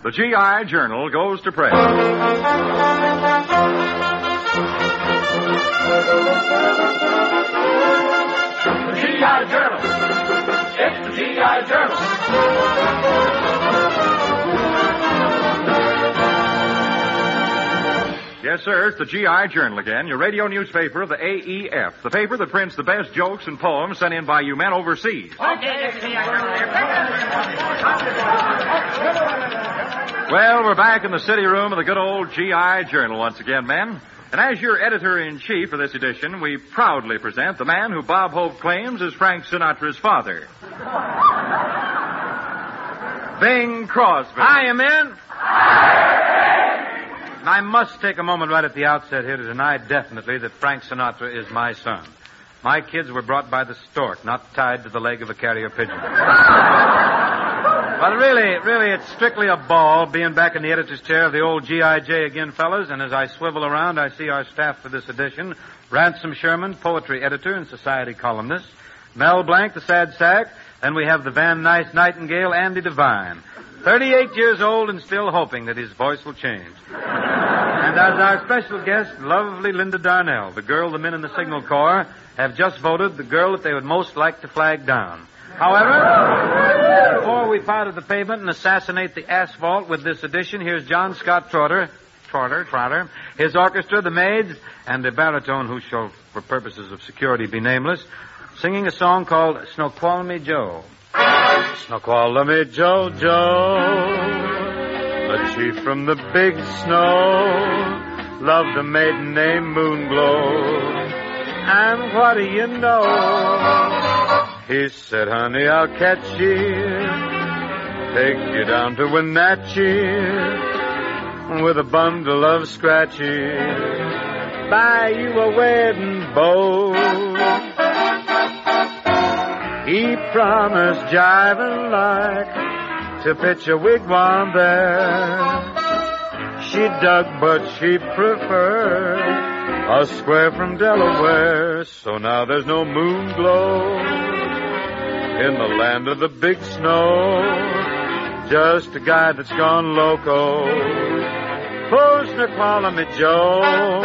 The GI Journal goes to press. The GI Journal. It's the GI Journal. Yes, sir, it's the GI Journal again, your radio newspaper of the AEF, the paper that prints the best jokes and poems sent in by you men overseas. Well, we're back in the city room of the good old GI Journal once again, men. And as your editor-in-chief for this edition, we proudly present the man who Bob Hope claims is Frank Sinatra's father. Bing Crosby. Hiya, men. I must take a moment right at the outset here to deny definitely that Frank Sinatra is my son. My kids were brought by the stork, not tied to the leg of a carrier pigeon. But really, it's strictly a ball being back in the editor's chair of the old G.I.J. again, fellas, and as I swivel around, I see our staff for this edition: Ransom Sherman, poetry editor and society columnist; Mel Blanc, the sad sack; and we have the Van Nuys Nightingale, Andy Devine. 38 years old and still hoping that his voice will change. And as our special guest, lovely Linda Darnell, the girl the men in the Signal Corps have just voted the girl that they would most like to flag down. However, before we powder the pavement and assassinate the asphalt with this edition, here's John Scott Trotter, his orchestra, the maids, and the baritone who shall, for purposes of security, be nameless, singing a song called Snoqualmie Joe. Snoqualmie Joe, the chief from the big snow, loved a maiden named Moonglow. And what do you know? He said, honey, I'll catch you, take you down to Wenatchee, with a bundle of scratchies, buy you a wedding bow. He promised jiving like to pitch a wigwam there. She dug, but she preferred a square from Delaware. So now there's no moon glow in the land of the big snow. Just a guy that's gone loco. Oh, Snoqualmie Joe.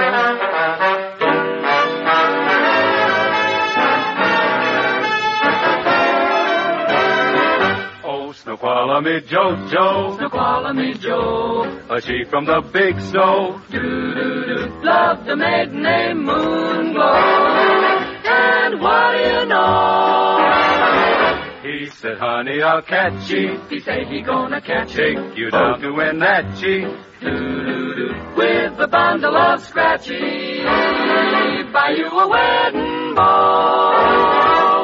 Snoqualmie Joe, Snoqualmie Joe, a chief from the big snow. Doo-doo-doo, loved a maiden named Moonglow. And what do you know? He said, honey, I'll catch you. He said he gonna catch Take you down to Wenatchee. Doo-doo-doo, with a bundle of scratchy, buy you a wedding bow.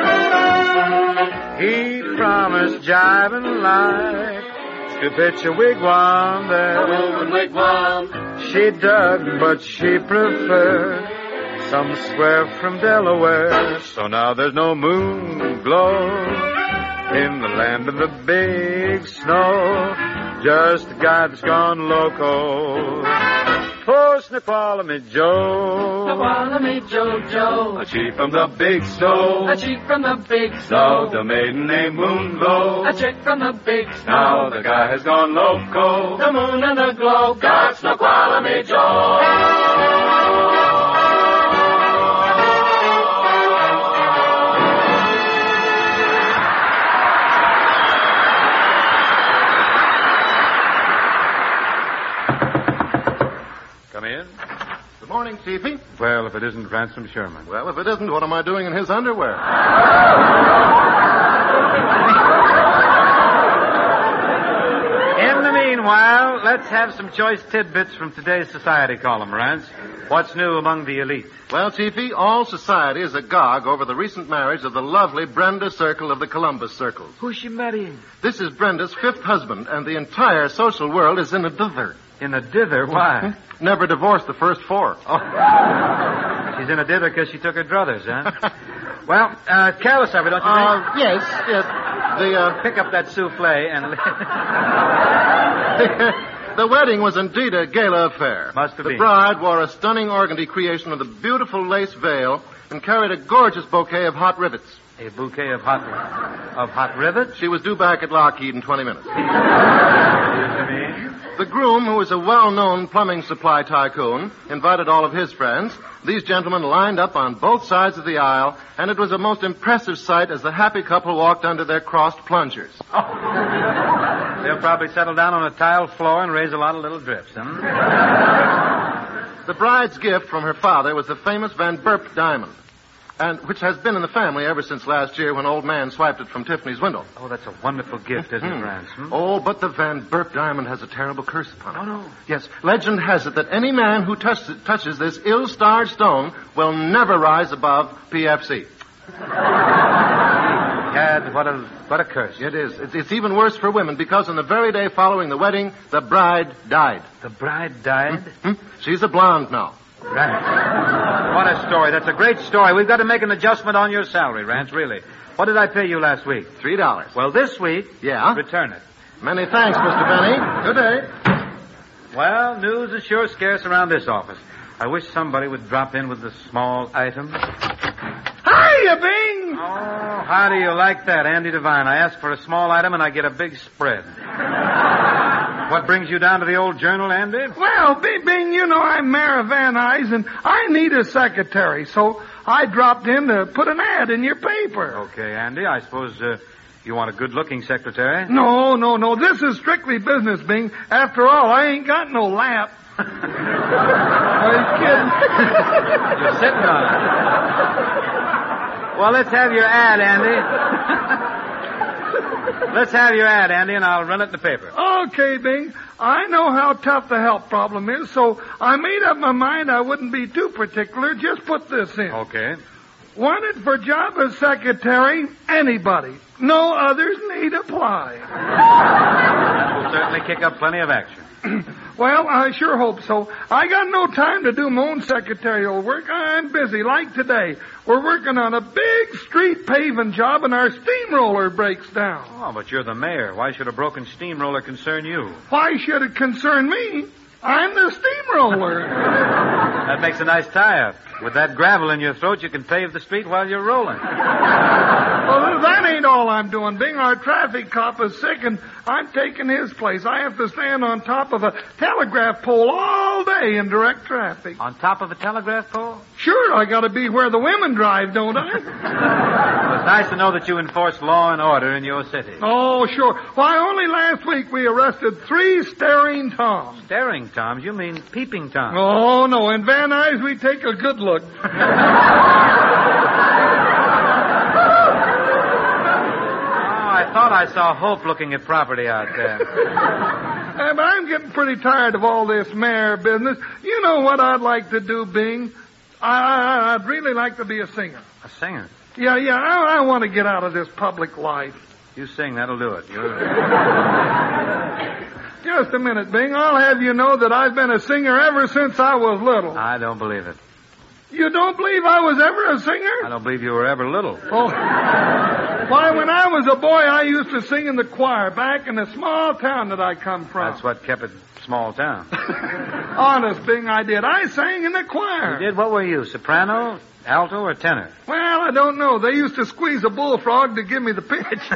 He promised jiving like to pitch a wigwam there. A rolling wigwam. She dug, but she preferred some square from Delaware. So now there's no moon glow in the land of the big snow. Just a guy that's gone loco. Oh, Snoqualmie Joe. Snoqualmie Joe, a chief from the big snow. a chief from the big snow. Loved a maiden named Moonglow. A chick from the big snow. Now the guy has gone loco. The moon and the glow got Snoqualmie Joe. Come in. Good morning, Chiefy. Well, if it isn't Ransom Sherman. Well, if it isn't, what am I doing in his underwear? In the meanwhile, let's have some choice tidbits from today's society column, Rance. What's new among the elite? Well, Chiefy, all society is agog over the recent marriage of the lovely Brenda Circle of the Columbus Circles. Who's she marrying? This is Brenda's fifth husband, and the entire social world is in a dither. In a dither? Why? Never divorced the first four. Oh. She's in a dither because she took her druthers, huh? Well, careless of her, don't you think? Yes. Pick up that souffle and... The wedding was indeed a gala affair. Must have been. The bride wore a stunning organdy creation of the beautiful lace veil and carried a gorgeous bouquet of hot rivets. A bouquet of hot rivets? She was due back at Lockheed in 20 minutes. Excuse me, Bloom, who is a well-known plumbing supply tycoon, invited all of his friends. These gentlemen lined up on both sides of the aisle, and it was a most impressive sight as the happy couple walked under their crossed plungers. They'll probably settle down on a tile floor and raise a lot of little drips, huh? The bride's gift from her father was the famous Van Burp diamond, and which has been in the family ever since last year when old man swiped it from Tiffany's window. Oh, that's a wonderful gift, isn't it, Rance? Oh, but the Van Burp diamond has a terrible curse upon it. Oh, no. Yes, legend has it that any man who touches this ill-starred stone will never rise above PFC. Gad, what a curse. It is. It's even worse for women because on the very day following the wedding, the bride died. The bride died? She's a blonde now. Right. What a story. That's a great story. We've got to make an adjustment on your salary, Rance, really. What did I pay you last week? $3. Well, this week, yeah? Return it. Many thanks, Mr. Benny. Good day. Well, news is sure scarce around this office. I wish somebody would drop in with the small item. Hiya, Bing! Oh, how do you like that, Andy Devine? I ask for a small item and I get a big spread. What brings you down to the old Journal, Andy? Well, Bing, you know I'm Mayor of Van Nuys, and I need a secretary, so I dropped in to put an ad in your paper. Okay, Andy, I suppose you want a good-looking secretary? No. This is strictly business, Bing. After all, I ain't got no lap. Are you kidding? You're sitting on it. Well, let's have your ad, Andy. Let's have your ad, Andy, and I'll run it in the paper. Okay, Bing. I know how tough the health problem is, so I made up my mind I wouldn't be too particular. Just put this in. Okay. Wanted for job as secretary, anybody. No others need apply. We'll certainly kick up plenty of action. Well, I sure hope so. I got no time to do my own secretarial work. I'm busy, like today. We're working on a big street paving job and our steamroller breaks down. Oh, but you're the mayor. Why should a broken steamroller concern you? Why should it concern me? I'm the steamroller. That makes a nice tie-up. With that gravel in your throat, you can pave the street while you're rolling. Well, that ain't all I'm doing, Bing. Our traffic cop is sick, and I'm taking his place. I have to stand on top of a telegraph pole all day in direct traffic. On top of a telegraph pole? Sure, I gotta be where the women drive, don't I? Well, it's nice to know that you enforce law and order in your city. Oh, sure. Why, only last week we arrested 3 staring toms. Staring toms? You mean peeping toms? Oh, no. In Van Nuys, we take a good look. I thought I saw Hope looking at property out there. But I'm getting pretty tired of all this mayor business. You know what I'd like to do, Bing? I'd really like to be a singer. A singer? Yeah, I want to get out of this public life. You sing, that'll do it. Just a minute, Bing. I'll have you know that I've been a singer ever since I was little. I don't believe it. You don't believe I was ever a singer? I don't believe you were ever little. Oh. Why, when I was a boy, I used to sing in the choir back in the small town that I come from. That's what kept it small town. Honest, Bing, I did. I sang in the choir. You did? What were you, soprano, alto, or tenor? Well, I don't know. They used to squeeze a bullfrog to give me the pitch.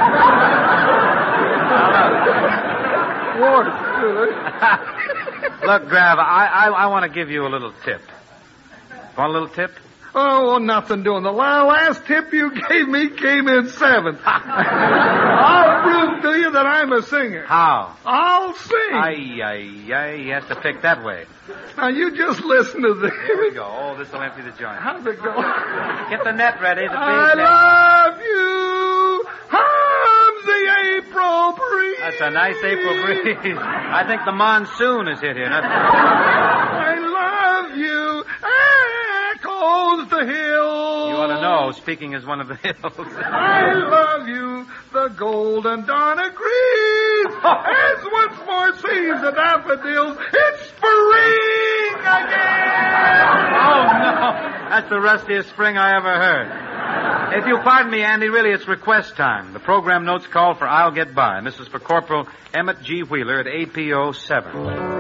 Look, Grav, I want to give you a little tip. Want a little tip? Oh, nothing doing. The last tip you gave me came in 7th. I'll prove to you that I'm a singer. How? I'll sing. He has to pick that way. Now, you just listen to this. Here we go. Oh, this will empty the joint. How's it go? Get the net ready. The I net. love you. How's the April breeze? That's a nice April breeze. I think the monsoon has hit here. I love you. Echoes the hills. You ought to know, speaking as one of the hills. I love you. The golden dawn agrees. As once more sees the daffodils. It's spring again. Oh, no. That's the rustiest spring I ever heard. If you'll pardon me, Andy, really, it's request time. The program notes call for I'll Get By. And this is for Corporal Emmett G. Wheeler at APO 7.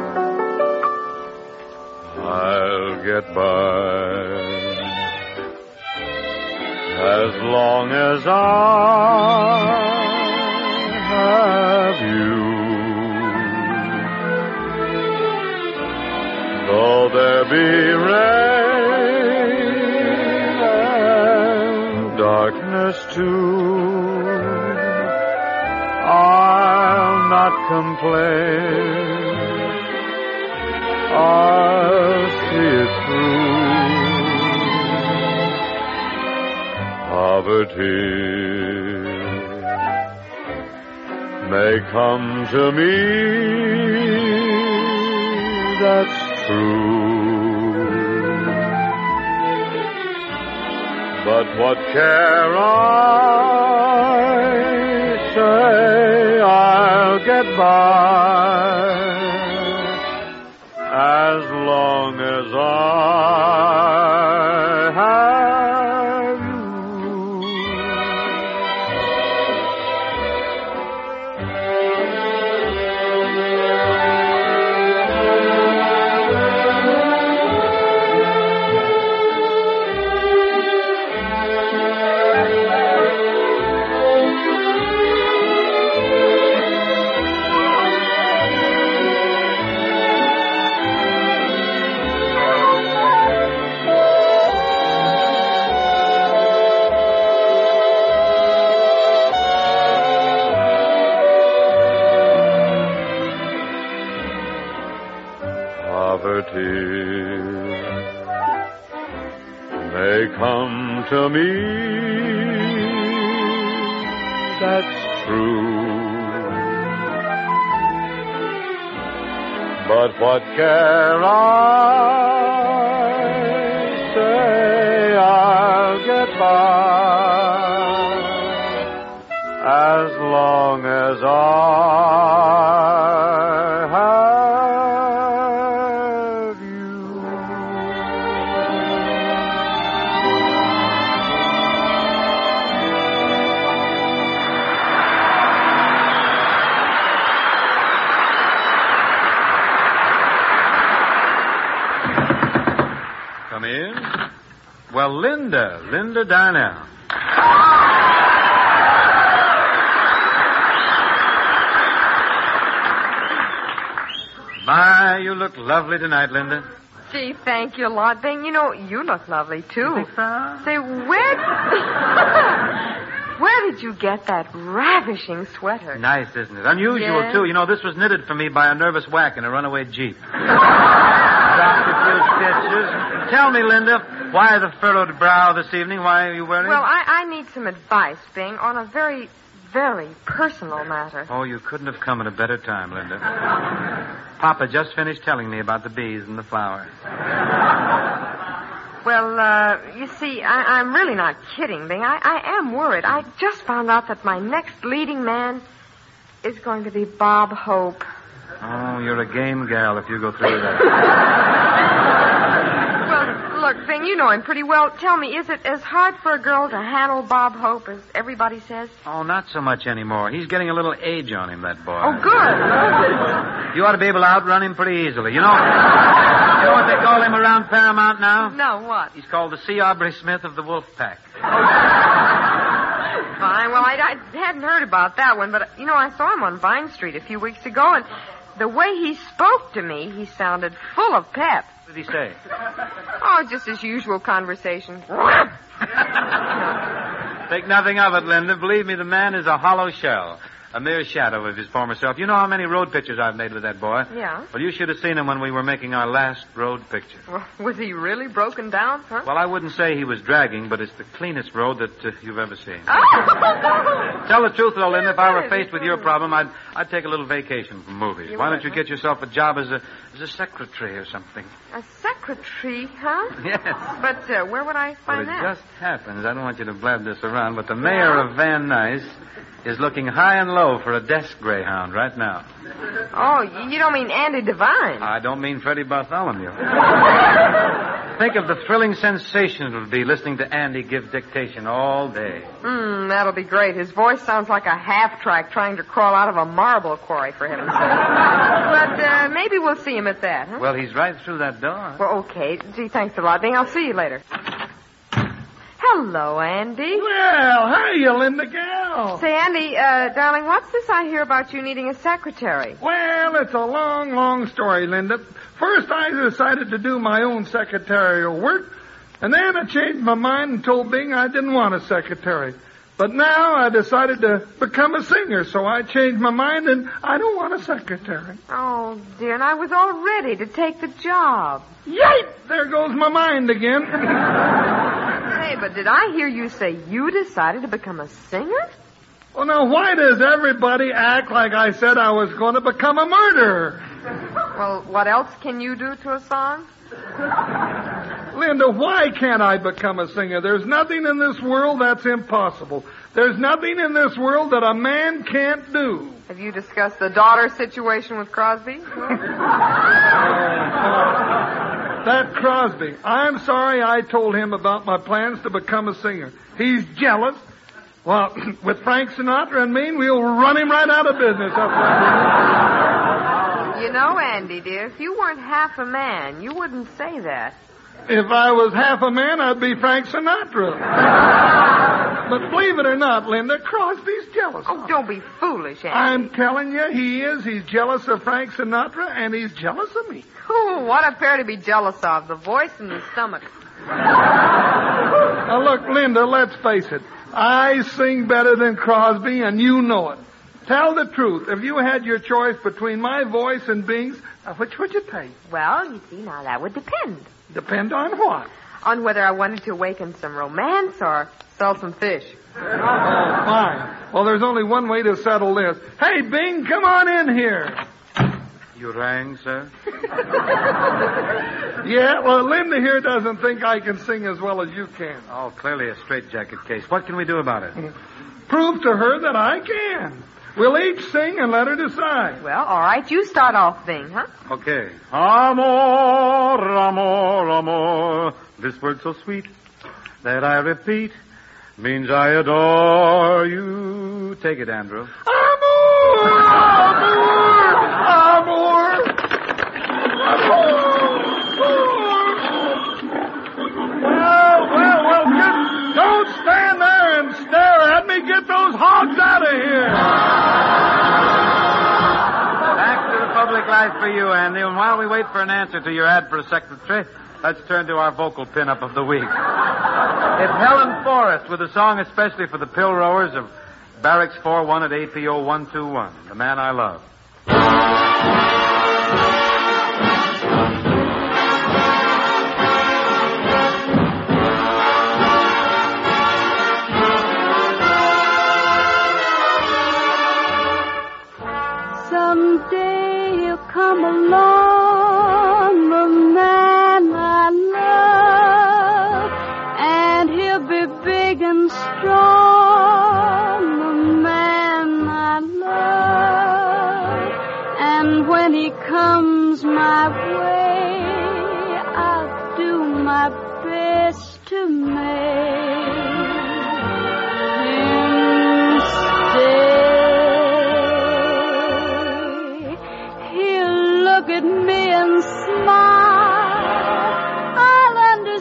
I'll get by as long as I have you. be rain and darkness too. I'll not complain. I'll see it through. Poverty may come to me, that's true. But what care I? Say I'll get by as long as I have you. Poverty may come to me, that's true. But what care I? Say I'll get by as long as I have you. Come in. Well, Linda Darnell. My, you look lovely tonight, Linda. Gee, thank you a lot, Bing. You know, you look lovely, too. You think so? Say, where did you get that ravishing sweater? Nice, isn't it? Unusual, Yes. too. You know, this was knitted for me by a nervous whack in a runaway Jeep. Dropped a few stitches. Tell me, Linda, why the furrowed brow this evening? Why are you wearing Well, it? I need some advice, Bing, on a very, very personal matter. Oh, you couldn't have come at a better time, Linda. Papa just finished telling me about the bees and the flowers. Well, you see, I'm really not kidding, Bing. I am worried. I just found out that my next leading man is going to be Bob Hope. Oh, you're a game gal if you go through that. Well, look, Bing, you know him pretty well. Tell me, is it as hard for a girl to handle Bob Hope as everybody says? Oh, not so much anymore. He's getting a little age on him, that boy. Oh, good. You ought to be able to outrun him pretty easily. You know what they call him around Paramount now? No, what? He's called the C. Aubrey Smith of the Wolf Pack. Fine. Well, I hadn't heard about that one, but, you know, I saw him on Vine Street a few weeks ago, and the way he spoke to me, he sounded full of pep. What did he say? Oh, just his usual conversation. Think nothing of it, Linda. Believe me, the man is a hollow shell. A mere shadow of his former self. You know how many road pictures I've made with that boy? Yeah. Well, you should have seen him when we were making our last road picture. Well, was he really broken down, huh? Well, I wouldn't say he was dragging, but it's the cleanest road that you've ever seen. Oh. Tell the truth, though, Linda, if I were faced with your problem, I'd take a little vacation from movies. Why don't you get yourself a job as a secretary or something? A secretary, huh? Yes. But where would I Well, find it that? just happens. I don't want you to blab this around, but the mayor of Van Nuys is looking high and low for a desk greyhound right now. Oh, you don't mean Andy Devine? I don't mean Freddie Bartholomew. Think of the thrilling sensation it would be listening to Andy give dictation all day. That'll be great. His voice sounds like a half-track trying to crawl out of a marble quarry, for heaven's sake. But maybe we'll see him at that, huh? Well, he's right through that door. Well, okay. Gee, thanks a lot, Bing. I'll see you later. Hello, Andy. Well, hiya, Linda gal. Oh. Say, Andy, darling, what's this I hear about you needing a secretary? Well, it's a long, long story, Linda. First, I decided to do my own secretarial work, and then I changed my mind and told Bing I didn't want a secretary. But now I decided to become a singer, so I changed my mind, and I don't want a secretary. Oh, dear, and I was all ready to take the job. Yipe! There goes my mind again. Hey, but did I hear you say you decided to become a singer? Well, now, why does everybody act like I said I was going to become a murderer? Well, what else can you do to a song? Linda, why can't I become a singer? There's nothing in this world that's impossible. There's nothing in this world that a man can't do. Have you discussed the daughter situation with Crosby? That Crosby. I'm sorry I told him about my plans to become a singer. He's jealous. Well, with Frank Sinatra and me, we'll run him right out of business. You know, Andy, dear, if you weren't half a man, you wouldn't say that. If I was half a man, I'd be Frank Sinatra. But believe it or not, Linda, Crosby's jealous. Oh, don't be foolish, Andy. I'm telling you, he is. He's jealous of Frank Sinatra, and he's jealous of me. Oh, what a pair to be jealous of, the voice and the stomach. Now, look, Linda, let's face it. I sing better than Crosby, and you know it. Tell the truth. If you had your choice between my voice and Bing's, which would you take? Well, you see, now that would depend. Depend on what? On whether I wanted to awaken some romance or sell some fish. Oh, fine. Well, there's only one way to settle this. Hey, Bing, come on in here. You rang, sir? Yeah, well, Linda here doesn't think I can sing as well as you can. Oh, clearly a straitjacket case. What can we do about it? Prove to her that I can. We'll each sing and let her decide. Well, all right, you start off, Bing, huh? Okay. Amor, amor, amor. This word so sweet that I repeat means I adore you. Take it, Andrew. Amor, amor, amor. Well, don't stand there and stare at me. Get those hogs out of here. Back to the public life for you, Andy. And while we wait for an answer to your ad for a secretary, let's turn to our vocal pinup of the week. It's Helen Forrest with a song especially for the pill rowers of Barracks 4-1 at APO 121, The Man I Love. Someday he'll come along, the man I love, and he'll be big and strong, the man I love. And when he comes my way, I'll do my best to make him stay. Look at me and smile, I'll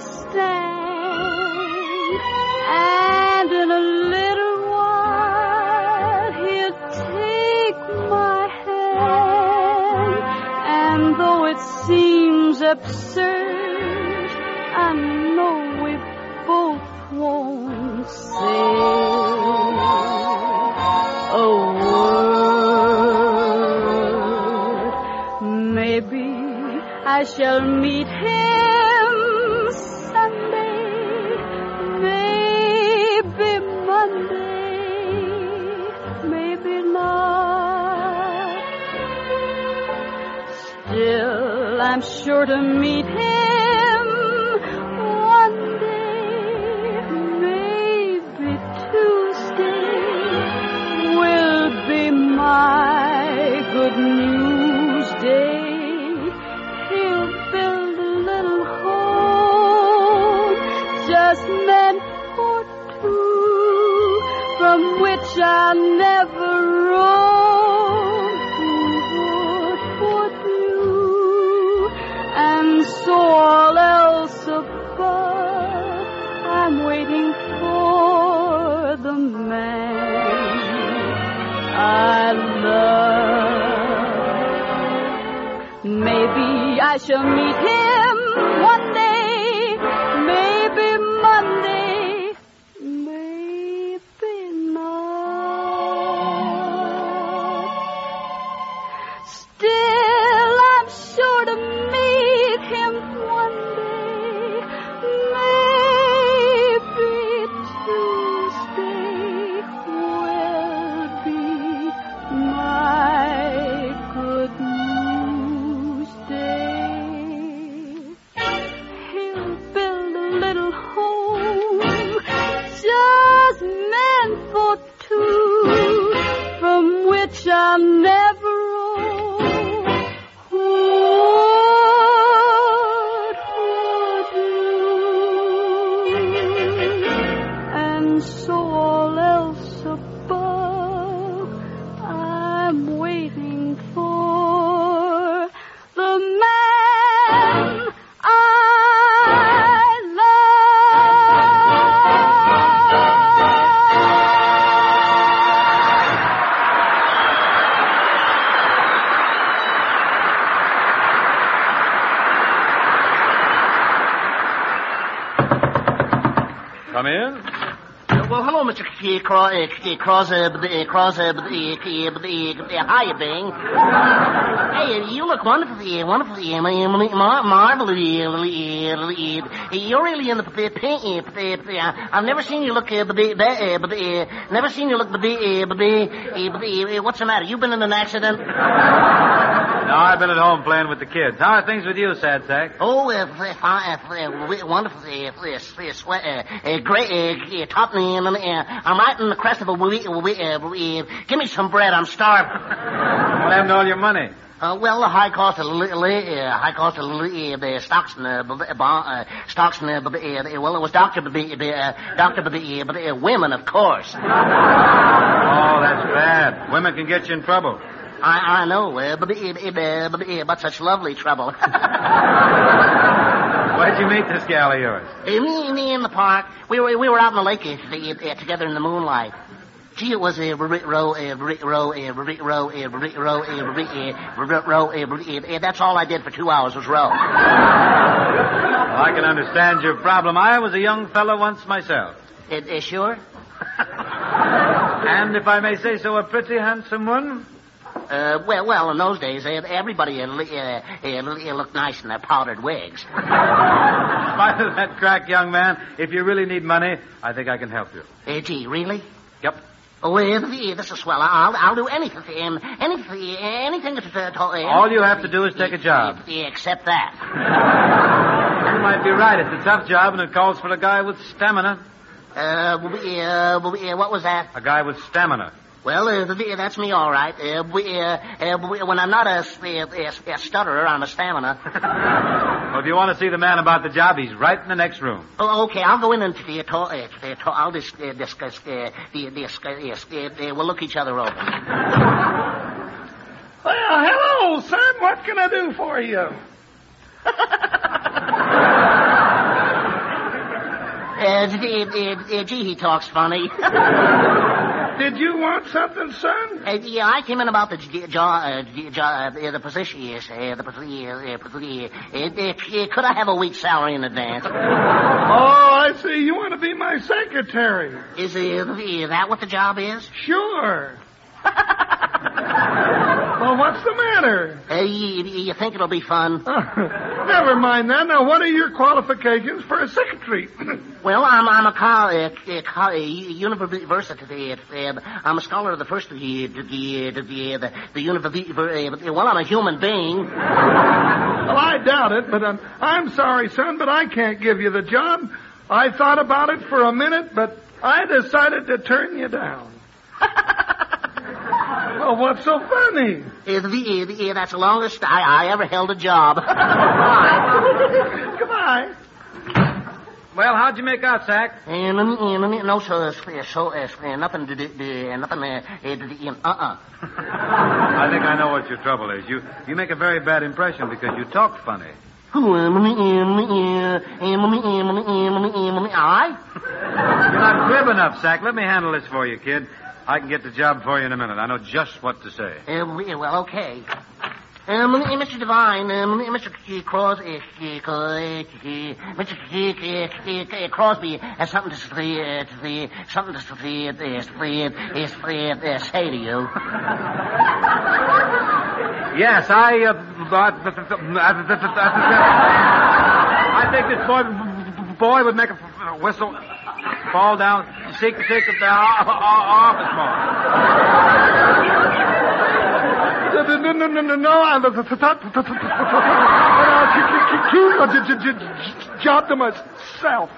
understand. And in a little while, he'll take my hand. And though it seems absurd, I know we both won't say a word. Maybe I shall meet him Sunday, maybe Monday, maybe not. Still, I'm sure to meet him one day, maybe Tuesday will be my good news day. He'll build a little home just meant for two, from which I'll never roam. Would you? And so all else above, I'm waiting for the man Maybe I shall meet him one day, maybe Monday, maybe not. Still, I'm sure to meet him one day, maybe Tuesday will be my good news day. He'll build a little home just meant for two, from which I'll never roam. What would do? And so all else above, I'm waiting for the man I love. Come in. Well, hello, Mr. Hiya, Bing. Hey, you look wonderfully, marvelously. You're really in the I've never seen you look, never seen you look, what's the matter? You been in an accident? No, I've been at home playing with the kids. How are things with you, Sad Sack? Oh, wonderful, great, top me. I'm right in the crest of a give me some bread. I'm starved. What happened to all your money? Well, the high cost of the stocks and well, it was Dr. Women, of course. Oh, that's bad. Women can get you in trouble. I know, but such lovely trouble. Where'd you meet this gal of yours? Me in the park. We were out in the lake together in the moonlight. Gee, it was that's all I did for 2 hours was row. Well, I can understand your problem. I was a young fellow once myself. Sure? And if I may say so, a pretty handsome one. Well, in those days, everybody looked nice in their powdered wigs. In spite of that crack, young man, if you really need money, I think I can help you. Gee, really? Yep. Oh, this is swell. I'll do anything to all you have to do is take a job. Except that. You might be right. It's a tough job, and it calls for a guy with stamina. What was that? A guy with stamina. Well, that's me, all right. When I'm not a stutterer, I'm a stamina. Well, if you want to see the man about the job, he's right in the next room. Oh, okay, I'll go in and I'll discuss. We'll look each other over. Well, hello, son. What can I do for you? Gee, he talks funny. Did you want something, son? Yeah, I came in about the position. Could I have a week's salary in advance? Oh, I see. You want to be my secretary. Is that what the job is? Sure. Well, what's the matter? You think it'll be fun? Never mind that. Now, what are your qualifications for a secretary? Well, I'm a university. I'm a scholar of the first the university. Well, I'm a human being. Well, I doubt it, but I'm sorry, son, but I can't give you the job. I thought about it for a minute, but I decided to turn you down. Well, what's so funny? That's the longest I ever held a job. Goodbye. Well, how'd you make out, Sack? No, so nothing to do. I think I know what your trouble is. You make a very bad impression because you talk funny. You're not glib enough, Sack. Let me handle this for you, kid. I can get the job for you in a minute. I know just what to say. Well, okay. Mr. Devine, Mr. Crosby, Mr. Crosby has something to say to you. Yes, I think this boy would make a whistle fall down, seek the office more. Job to myself.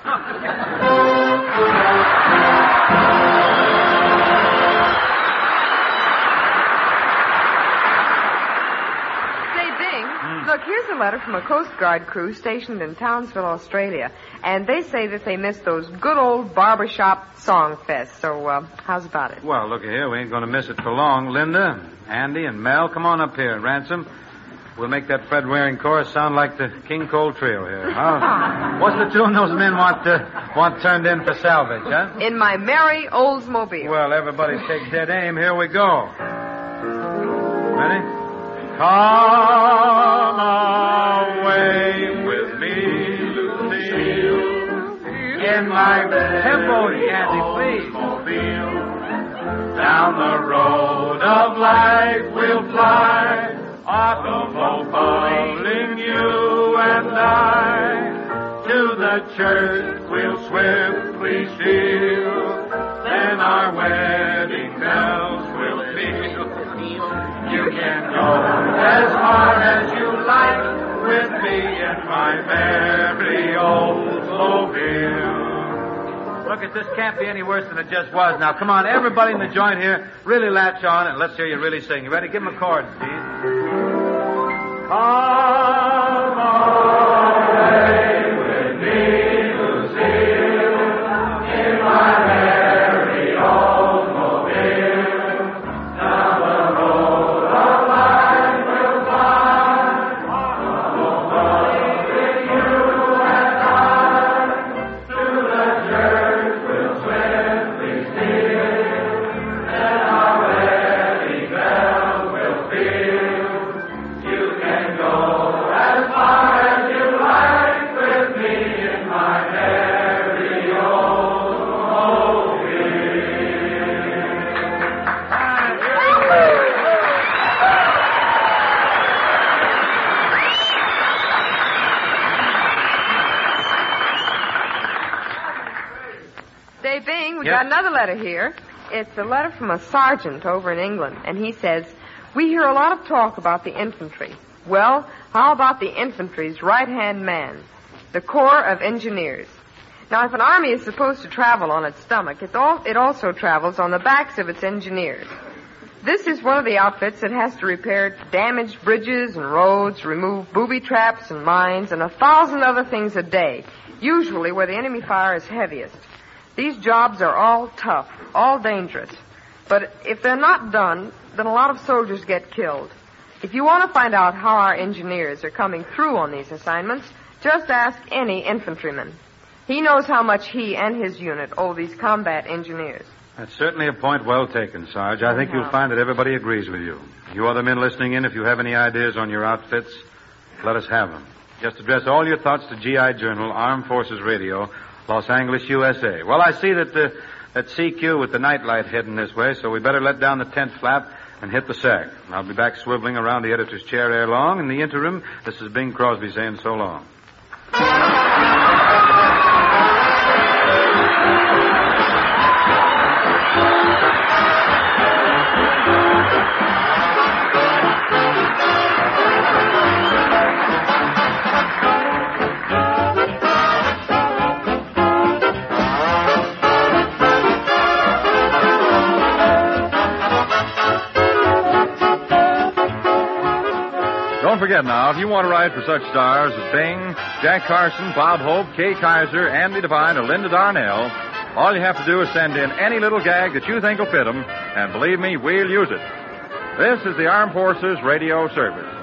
Look, here's a letter from a Coast Guard crew stationed in Townsville, Australia. And they say that they miss those good old barbershop song fests. So, how's about it? Well, look here. We ain't going to miss it for long. Linda, Andy, and Mel, come on up here. Ransom, we'll make that Fred Waring chorus sound like the King Cole Trio here. What's the tune those men want turned in for salvage, huh? In my merry Oldsmobile. Well, everybody take dead aim. Here we go. Ready? Come away with me, Lucille, in my tempo, Andy, please. Down the road of life we'll fly, automobile-ing you and I. To the church we'll swiftly steal, then our wedding bells will peal. You can go as far as you like with me in my merry Oldsmobile. Look, this can't be any worse than it just was. Now, come on, everybody in the joint here, really latch on and let's hear you really sing. You ready? Give them a chord, Steve. Come away with me, Lucille, in my merry Oldsmobile, down the road of life we'll fly, with you and I, to the church we'll swiftly steal, then our wedding bells will peal. You can go as far as you like with me in my merry Oldsmobile. Dave Bing, we Yep. got another letter here. It's a letter from a sergeant over in England, and he says, we hear a lot of talk about the infantry. Well, how about the infantry's right-hand man, the Corps of Engineers? Now, if an army is supposed to travel on its stomach, it also travels on the backs of its engineers. This is one of the outfits that has to repair damaged bridges and roads, remove booby traps and mines, and 1,000 other things a day, usually where the enemy fire is heaviest. These jobs are all tough, all dangerous. But if they're not done, then a lot of soldiers get killed. If you want to find out how our engineers are coming through on these assignments, just ask any infantryman. He knows how much he and his unit owe these combat engineers. That's certainly a point well taken, Sarge. I think you'll find that everybody agrees with you. You other men listening in, if you have any ideas on your outfits, let us have them. Just address all your thoughts to GI Journal, Armed Forces Radio, Los Angeles, USA. Well, I see that CQ with the nightlight heading this way, so we better let down the tent flap and hit the sack. I'll be back swiveling around the editor's chair ere long. In the interim, this is Bing Crosby saying so long. Don't forget now, if you want to write for such stars as Bing, Jack Carson, Bob Hope, Kay Kaiser, Andy Devine, or Linda Darnell, all you have to do is send in any little gag that you think will fit them, and believe me, we'll use it. This is the Armed Forces Radio Service.